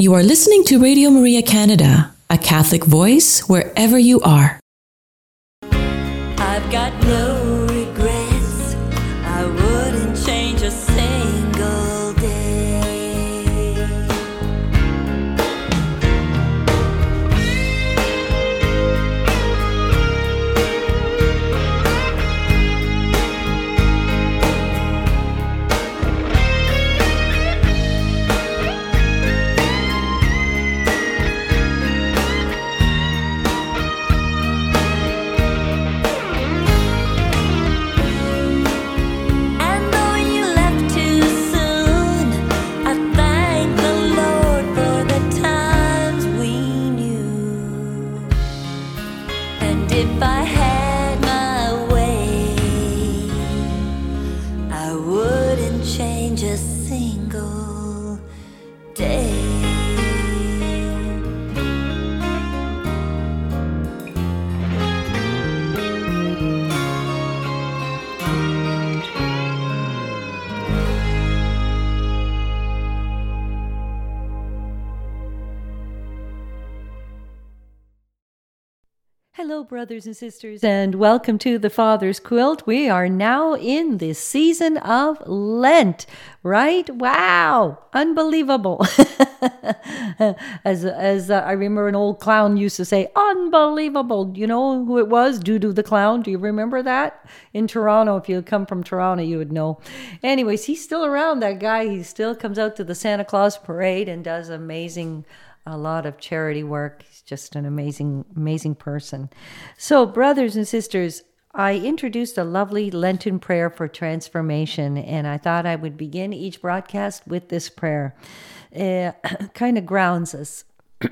You are listening to Radio Maria Canada, a Catholic voice wherever you are. I've got no regrets. I wouldn't change a single day. If I had my way, I wouldn't change a single day. Hello, brothers and sisters, and welcome to the Father's Quilt. We are now in the season of Lent, right? Wow, unbelievable. As I remember an old clown used to say, unbelievable. You know who it was? Dudu the clown. Do you remember that? In Toronto, if you come from Toronto, you would know. Anyways, he's still around, that guy. He still comes out to the Santa Claus parade and does a lot of charity work. He's just an amazing person. So, brothers and sisters, I introduced a lovely Lenten prayer for transformation, and I thought I would begin each broadcast with this prayer. Kind of grounds us.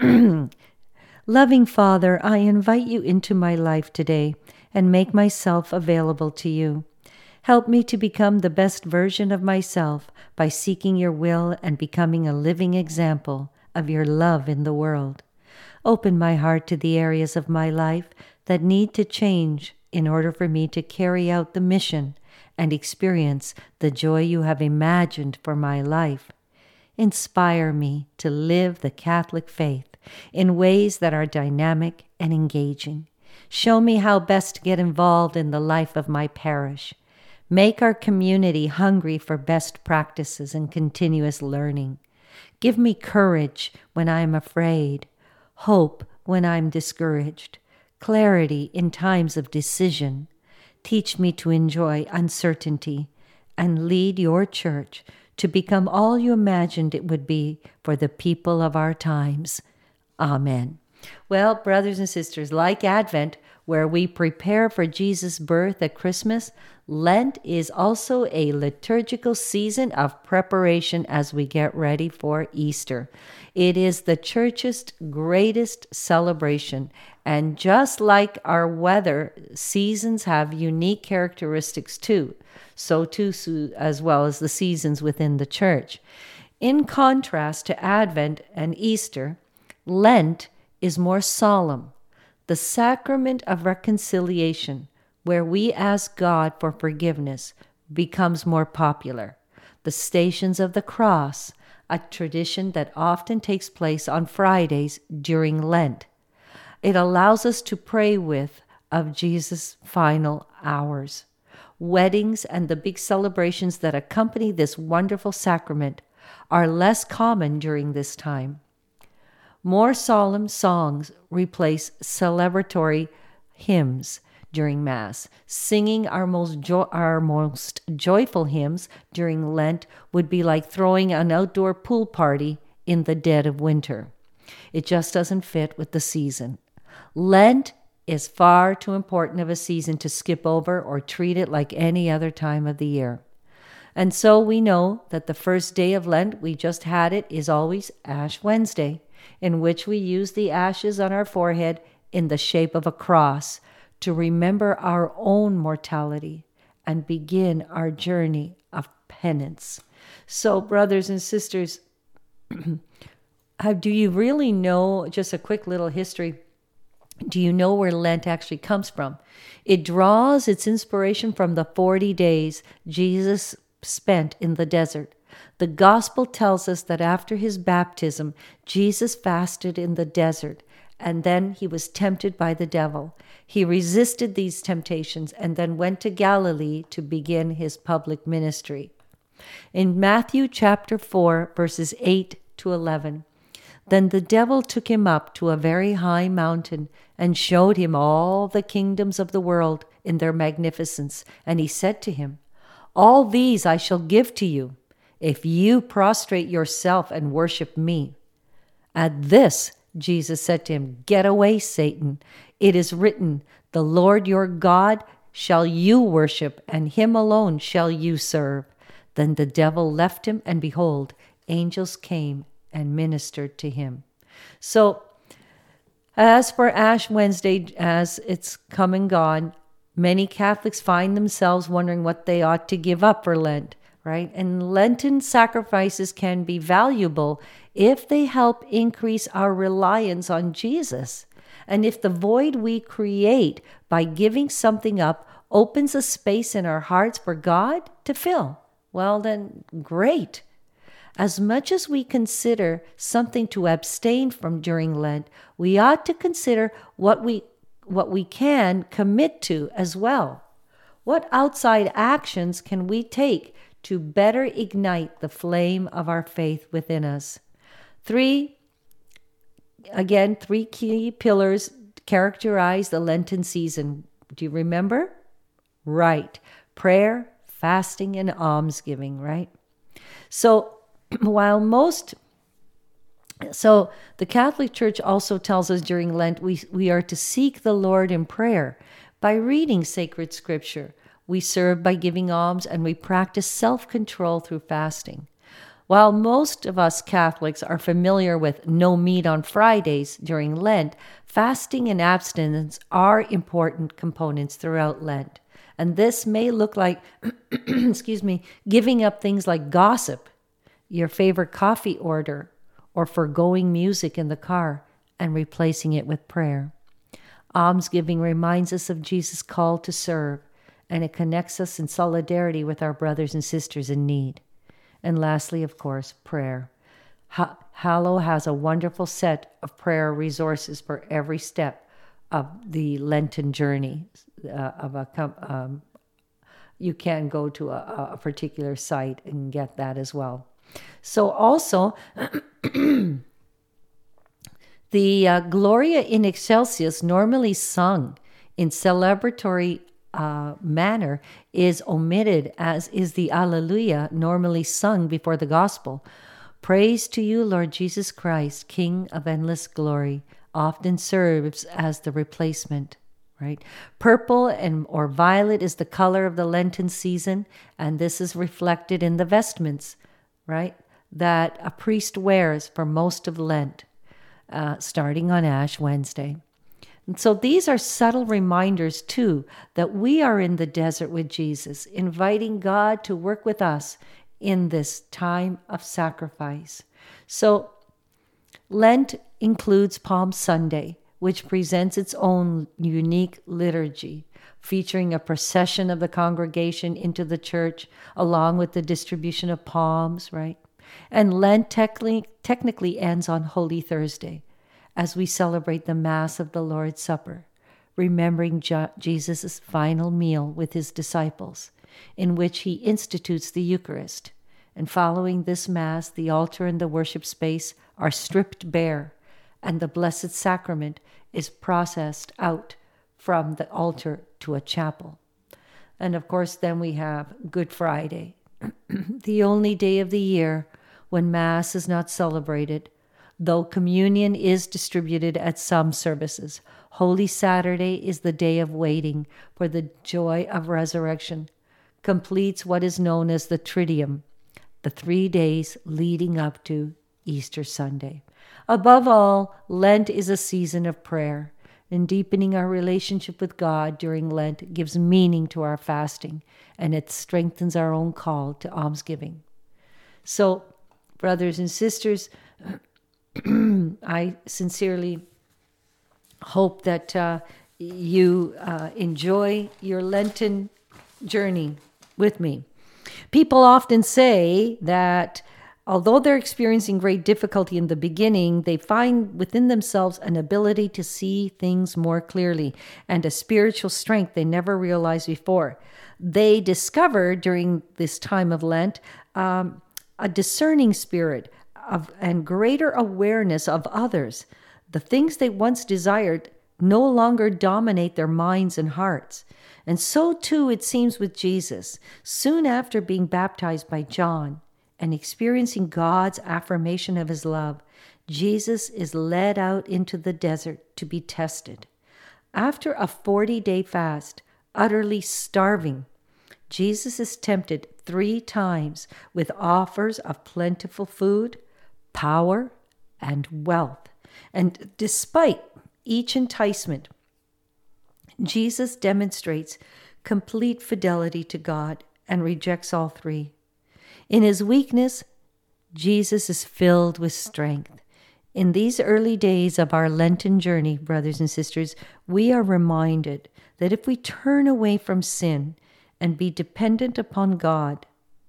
Loving Father, I invite you into my life today and make myself available to you. Help me to become the best version of myself by seeking your will and becoming a living example of your love in the world. Open my heart to the areas of my life that need to change in order for me to carry out the mission and experience the joy you have imagined for my life. Inspire me to live the Catholic faith in ways that are dynamic and engaging. Show me how best to get involved in the life of my parish. Make our community hungry for best practices and continuous learning. Give me courage when I am afraid, hope when I am discouraged, clarity in times of decision. Teach me to enjoy uncertainty and lead your church to become all you imagined it would be for the people of our times. Amen. Well, brothers and sisters, like Advent, where we prepare for Jesus' birth at Christmas, Lent is also a liturgical season of preparation as we get ready for Easter. It is the Church's greatest celebration, and just like our weather, seasons have unique characteristics too, so too as well as the seasons within the Church. In contrast to Advent and Easter, Lent is more solemn. The sacrament of reconciliation, where we ask God for forgiveness, becomes more popular. The Stations of the Cross, a tradition that often takes place on Fridays during Lent. It allows us to pray of Jesus' final hours. Weddings and the big celebrations that accompany this wonderful sacrament are less common during this time. More solemn songs replace celebratory hymns during Mass. Singing our most joyful hymns during Lent would be like throwing an outdoor pool party in the dead of winter. It just doesn't fit with the season. Lent is far too important of a season to skip over or treat it like any other time of the year. And so we know that the first day of Lent, we just had it, is always Ash Wednesday, in which we use the ashes on our forehead in the shape of a cross to remember our own mortality and begin our journey of penance. So, brothers and sisters, do you really know, just a quick little history, do you know where Lent actually comes from? It draws its inspiration from the 40 days Jesus spent in the desert, The gospel tells us that after his baptism, Jesus fasted in the desert, and then he was tempted by the devil. He resisted these temptations and then went to Galilee to begin his public ministry. In Matthew chapter 4, verses 8 to 11, then the devil took him up to a very high mountain and showed him all the kingdoms of the world in their magnificence. And he said to him, all these I shall give to you, if you prostrate yourself and worship me. At this, Jesus said to him, get away, Satan. It is written, the Lord your God shall you worship, and him alone shall you serve. Then the devil left him, and behold, angels came and ministered to him. So, as for Ash Wednesday, as it's come and gone, many Catholics find themselves wondering what they ought to give up for Lent, right? And Lenten sacrifices can be valuable if they help increase our reliance on Jesus. And if the void we create by giving something up opens a space in our hearts for God to fill, well then, great. As much as we consider something to abstain from during Lent, we ought to consider what we can commit to as well. What outside actions can we take to better ignite the flame of our faith within us? Three key pillars characterize the Lenten season. Do you remember? Right. Prayer, fasting, and almsgiving, right? So the Catholic Church also tells us during Lent we are to seek the Lord in prayer by reading sacred scripture. We serve by giving alms, and we practice self-control through fasting. While most of us Catholics are familiar with no meat on Fridays during Lent, fasting and abstinence are important components throughout Lent. And this may look like, giving up things like gossip, your favorite coffee order, or forgoing music in the car and replacing it with prayer. Almsgiving reminds us of Jesus' call to serve, and it connects us in solidarity with our brothers and sisters in need. And lastly, of course, prayer. Hallow has a wonderful set of prayer resources for every step of the Lenten journey. You can go to a particular site and get that as well. So also, the Gloria in Excelsis, normally sung in celebratory manner, is omitted, as is the Alleluia, normally sung before the Gospel. Praise to you, Lord Jesus Christ, King of endless glory, often serves as the replacement, right? Purple or violet is the color of the Lenten season, and this is reflected in the vestments, right, that a priest wears for most of Lent, starting on Ash Wednesday. And so these are subtle reminders, too, that we are in the desert with Jesus, inviting God to work with us in this time of sacrifice. So Lent includes Palm Sunday, which presents its own unique liturgy, featuring a procession of the congregation into the church, along with the distribution of palms, right? And Lent technically ends on Holy Thursday, as we celebrate the Mass of the Lord's Supper, remembering Jesus' final meal with his disciples, in which he institutes the Eucharist. And following this Mass, the altar and the worship space are stripped bare, and the Blessed Sacrament is processed out from the altar to a chapel. And of course, then we have Good Friday, the only day of the year when Mass is not celebrated, though communion is distributed at some services. Holy Saturday is the day of waiting for the joy of resurrection, completes what is known as the Triduum, the 3 days leading up to Easter Sunday. Above all, Lent is a season of prayer, and deepening our relationship with God during Lent gives meaning to our fasting, and it strengthens our own call to almsgiving. So, brothers and sisters, I sincerely hope that you enjoy your Lenten journey with me. People often say that although they're experiencing great difficulty in the beginning, they find within themselves an ability to see things more clearly and a spiritual strength they never realized before. They discover during this time of Lent a discerning spirit and greater awareness of others. The things they once desired no longer dominate their minds and hearts. And so too it seems with Jesus. Soon after being baptized by John and experiencing God's affirmation of his love, Jesus is led out into the desert to be tested. After a 40-day fast, utterly starving, Jesus is tempted 3 times with offers of plentiful food, power, and wealth. And despite each enticement, Jesus demonstrates complete fidelity to God and rejects all 3. In his weakness, Jesus is filled with strength. In these early days of our Lenten journey, brothers and sisters, we are reminded that if we turn away from sin and be dependent upon God,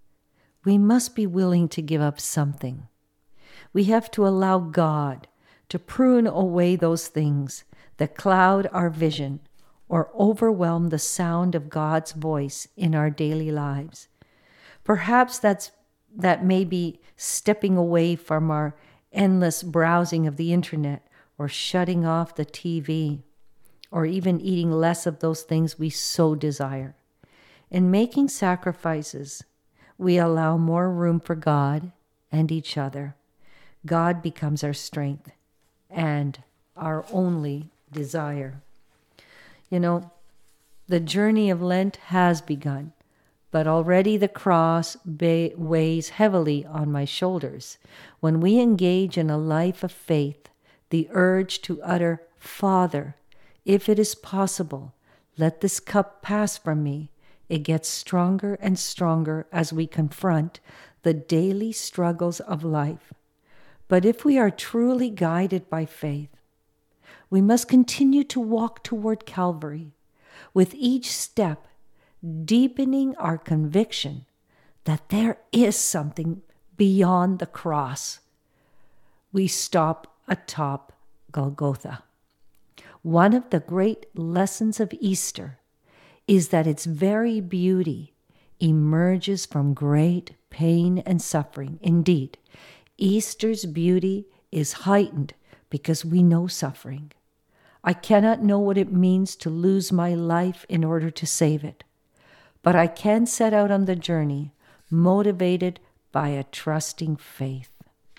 we must be willing to give up something. We have to allow God to prune away those things that cloud our vision or overwhelm the sound of God's voice in our daily lives. Perhaps that may be stepping away from our endless browsing of the internet, or shutting off the TV, or even eating less of those things we so desire. In making sacrifices, we allow more room for God and each other. God becomes our strength and our only desire. You know, the journey of Lent has begun, but already the cross weighs heavily on my shoulders. When we engage in a life of faith, the urge to utter, "Father, if it is possible, let this cup pass from me," it gets stronger and stronger as we confront the daily struggles of life. But if we are truly guided by faith, we must continue to walk toward Calvary, with each step deepening our conviction that there is something beyond the cross. We stop atop Golgotha. One of the great lessons of Easter is that its very beauty emerges from great pain and suffering. Indeed, Easter's beauty is heightened because we know suffering. I cannot know what it means to lose my life in order to save it, but I can set out on the journey motivated by a trusting faith.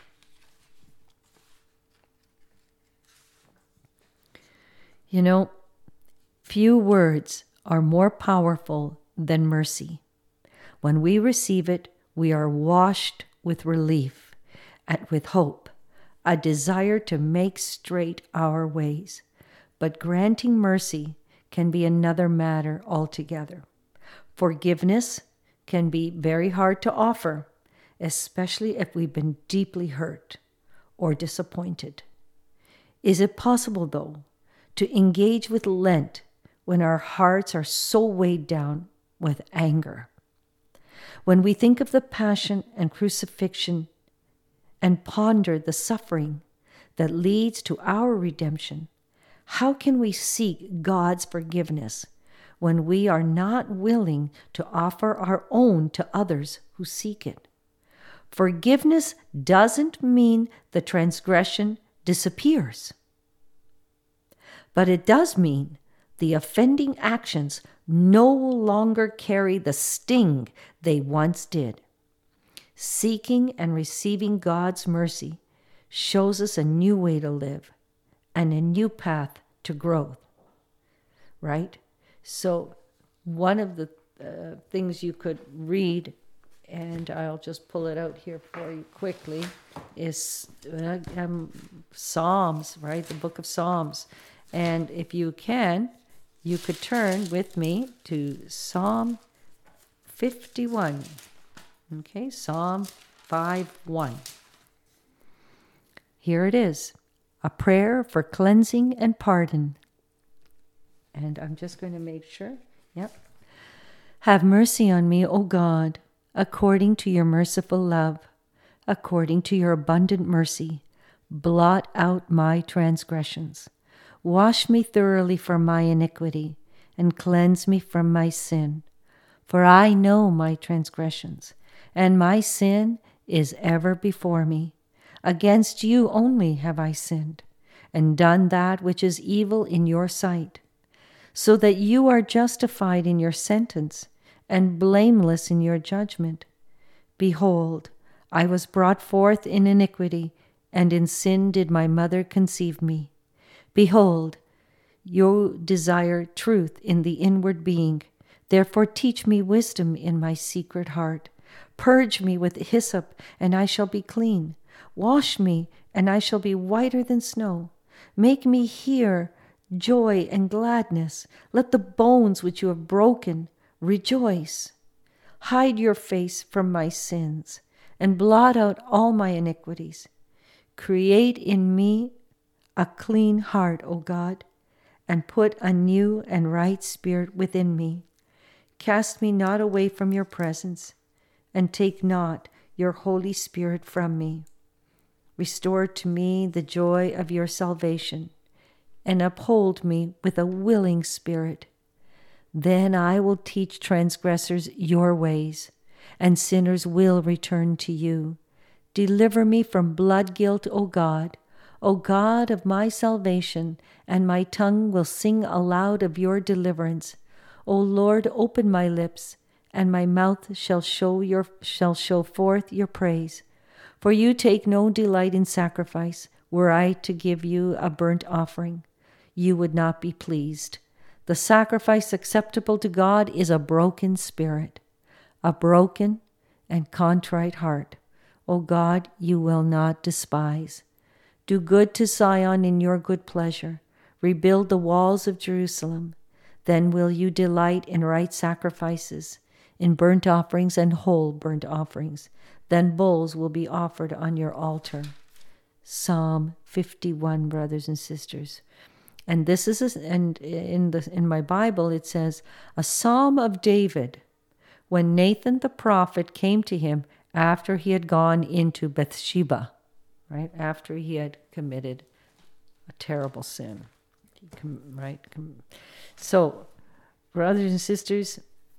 You know, few words are more powerful than mercy. When we receive it, we are washed with relief and with hope, a desire to make straight our ways. But granting mercy can be another matter altogether. Forgiveness can be very hard to offer, especially if we've been deeply hurt or disappointed. Is it possible, though, to engage with Lent when our hearts are so weighed down with anger? When we think of the passion and crucifixion and ponder the suffering that leads to our redemption, how can we seek God's forgiveness when we are not willing to offer our own to others who seek it? Forgiveness doesn't mean the transgression disappears, but it does mean the offending actions no longer carry the sting they once did. Seeking and receiving God's mercy shows us a new way to live and a new path to growth, right? So one of the things you could read, and I'll just pull it out here for you quickly, is Psalms, right? The book of Psalms. And if you can, you could turn with me to Psalm 51. Okay, Psalm 5:1. Here it is, a prayer for cleansing and pardon. And I'm just going to make sure. Yep. Have mercy on me, O God, According to your merciful love, according to your abundant mercy, blot out my transgressions. Wash me thoroughly from my iniquity, and cleanse me from my sin. For I know my transgressions, and my sin is ever before me. Against you only have I sinned, and done that which is evil in your sight, so that you are justified in your sentence, and blameless in your judgment. Behold, I was brought forth in iniquity, and in sin did my mother conceive me. Behold, you desire truth in the inward being. Therefore teach me wisdom in my secret heart. Purge me with hyssop, and I shall be clean. Wash me, and I shall be whiter than snow. Make me hear joy and gladness. Let the bones which you have broken rejoice. Hide your face from my sins, and blot out all my iniquities. Create in me a clean heart, O God, and put a new and right spirit within me. Cast me not away from your presence, and take not your Holy Spirit from me. Restore to me the joy of your salvation, and uphold me with a willing spirit. Then I will teach transgressors your ways, and sinners will return to you. Deliver me from blood guilt, O God of my salvation, and my tongue will sing aloud of your deliverance. O Lord, open my lips, and my mouth shall show forth your praise. For you take no delight in sacrifice. Were I to give you a burnt offering, you would not be pleased. The sacrifice acceptable to God is a broken spirit, a broken and contrite heart. O God, you will not despise. Do good to Zion in your good pleasure. Rebuild the walls of Jerusalem. Then will you delight in right sacrifices, in burnt offerings and whole burnt offerings. Then bulls will be offered on your altar. Psalm 51, brothers and sisters. And this is, in my Bible it says, a psalm of David, when Nathan the prophet came to him after he had gone into Bathsheba, right? After he had committed a terrible sin, right? So, brothers and sisters,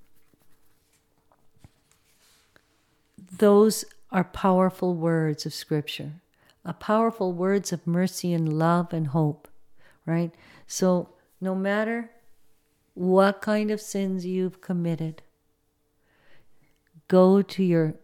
those are powerful words of Scripture, powerful words of mercy and love and hope. Right? So no matter what kind of sins you've committed, go to your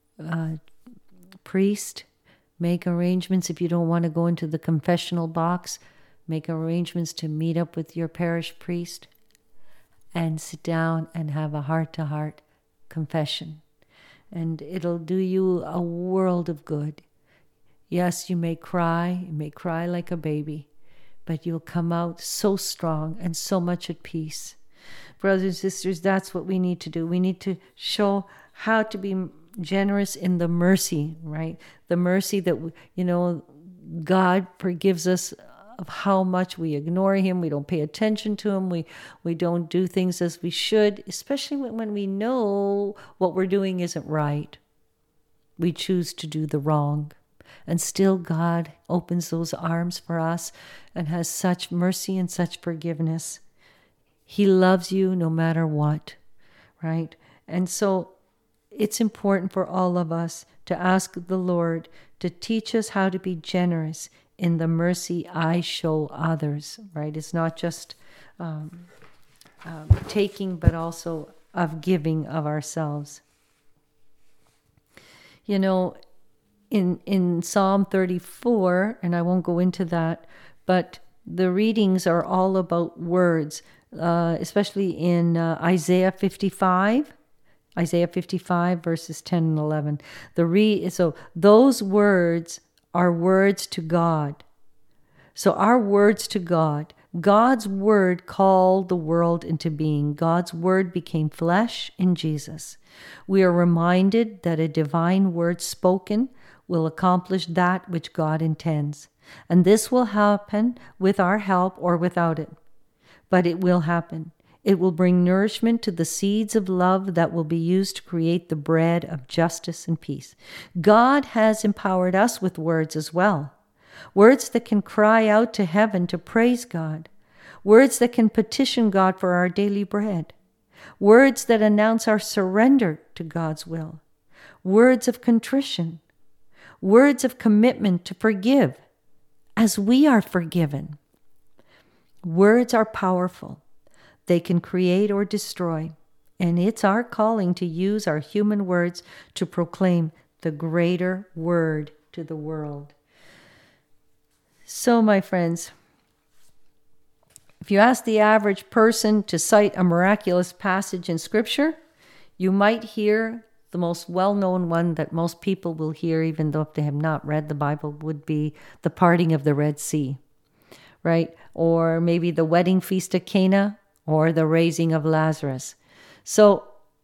priest, make arrangements. If you don't want to go into the confessional box, make arrangements to meet up with your parish priest and sit down and have a heart-to-heart confession. And it'll do you a world of good. Yes, you may cry like a baby, but you'll come out so strong and so much at peace. Brothers and sisters, that's what we need to do. We need to show how to be generous in the mercy, right? The mercy that, God forgives us of how much we ignore him. We don't pay attention to him. We don't do things as we should, especially when we know what we're doing isn't right. We choose to do the wrong. And still God opens those arms for us and has such mercy and such forgiveness. He loves you no matter what, right? And so it's important for all of us to ask the Lord to teach us how to be generous in the mercy I show others, right? It's not just taking, but also of giving of ourselves. In Psalm 34, and I won't go into that, but the readings are all about words, especially in Isaiah 55 verses 10 and 11. So those words are words to God. So our words to God, God's word called the world into being. God's word became flesh in Jesus. We are reminded that a divine word spoken will accomplish that which God intends. And this will happen with our help or without it. But it will happen. It will bring nourishment to the seeds of love that will be used to create the bread of justice and peace. God has empowered us with words as well. Words that can cry out to heaven to praise God. Words that can petition God for our daily bread. Words that announce our surrender to God's will. Words of contrition. Words of commitment to forgive as we are forgiven. Words are powerful. They can create or destroy. And it's our calling to use our human words to proclaim the greater word to the world. So, my friends, if you ask the average person to cite a miraculous passage in Scripture, you might hear the most well-known one that most people will hear, even though if they have not read the Bible, would be the parting of the Red Sea, right? Or maybe the wedding feast at Cana, or the raising of Lazarus. So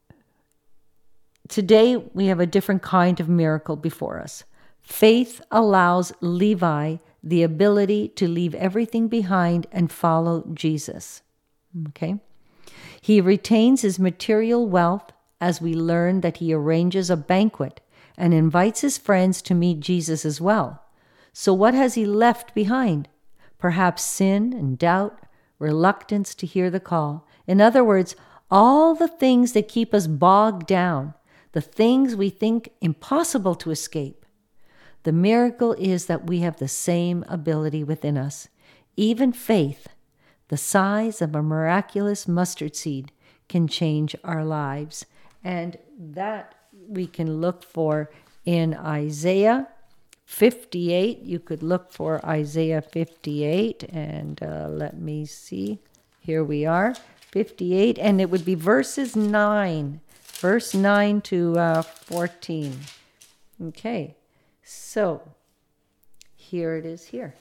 today we have a different kind of miracle before us. Faith allows Levi the ability to leave everything behind and follow Jesus. Okay? He retains his material wealth as we learn that he arranges a banquet and invites his friends to meet Jesus as well. So what has he left behind? Perhaps sin and doubt, reluctance to hear the call. In other words, all the things that keep us bogged down, the things we think impossible to escape. The miracle is that we have the same ability within us. Even faith, the size of a miraculous mustard seed, can change our lives. And that we can look for in Isaiah 58. You could look for Isaiah 58, and let me see. Here we are, 58, and it would be verse 9 to 14. Okay, so here it is here.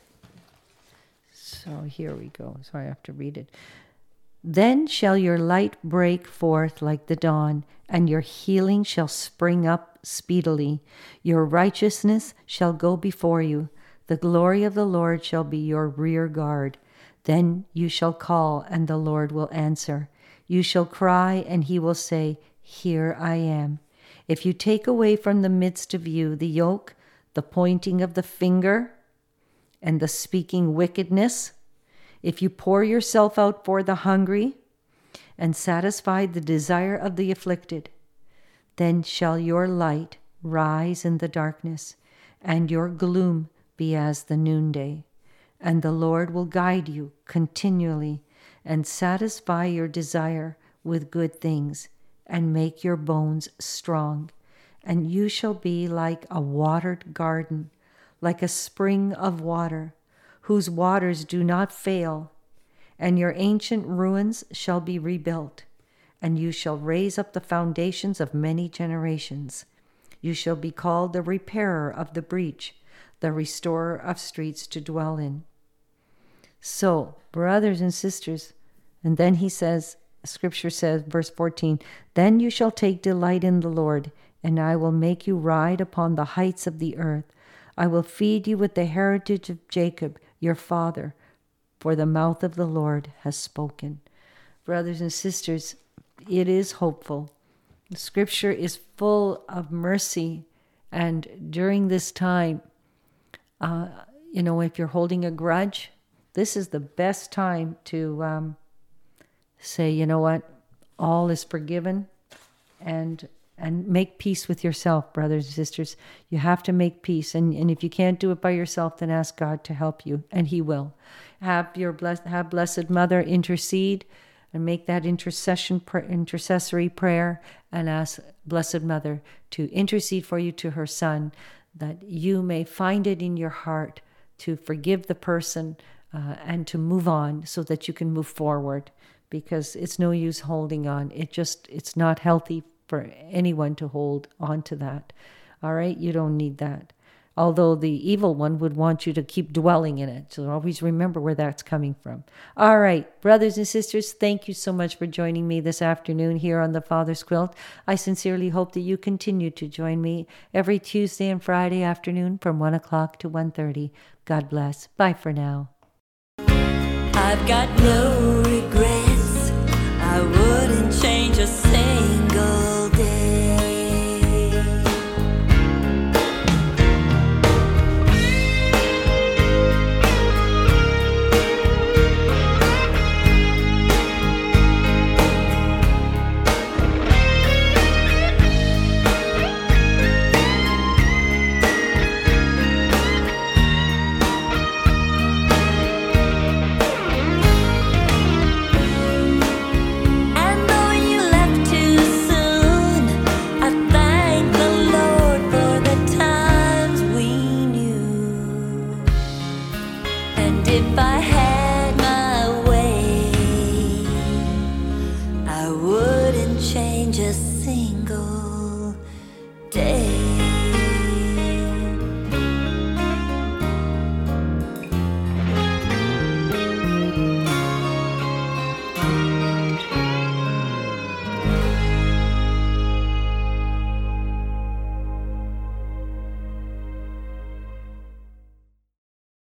So here we go. So I have to read it. Then shall your light break forth like the dawn, and your healing shall spring up speedily. Your righteousness shall go before you. The glory of the Lord shall be your rear guard. Then you shall call, and the Lord will answer. You shall cry, and he will say, Here I am. If you take away from the midst of you the yoke, the pointing of the finger, and the speaking wickedness, if you pour yourself out for the hungry and satisfy the desire of the afflicted, then shall your light rise in the darkness, and your gloom be as the noonday. And the Lord will guide you continually and satisfy your desire with good things and make your bones strong. And you shall be like a watered garden, like a spring of water, whose waters do not fail, and your ancient ruins shall be rebuilt, and you shall raise up the foundations of many generations. You shall be called the repairer of the breach, the restorer of streets to dwell in. So, brothers and sisters, and then he says, Scripture says, verse 14, Then you shall take delight in the Lord, and I will make you ride upon the heights of the earth. I will feed you with the heritage of Jacob, your father, for the mouth of the Lord has spoken. Brothers and sisters, it is hopeful. The Scripture is full of mercy. And during this time, if you're holding a grudge, this is the best time to say, you know what, all is forgiven, and make peace with yourself, brothers and sisters. You have to make peace. And if you can't do it by yourself, then ask God to help you, and he will. Have Blessed Mother intercede and make that intercessory prayer, and ask Blessed Mother to intercede for you to her Son, that you may find it in your heart to forgive the person and to move on so that you can move forward, because it's no use holding on. It's not healthy for anyone to hold on to that. All right? You don't need that. Although the evil one would want you to keep dwelling in it. So always remember where that's coming from. All right, brothers and sisters, thank you so much for joining me this afternoon here on The Father's Quilt. I sincerely hope that you continue to join me every Tuesday and Friday afternoon from 1 o'clock to 1:30. God bless. Bye for now. I've got no regrets. I wouldn't change a single day. If I had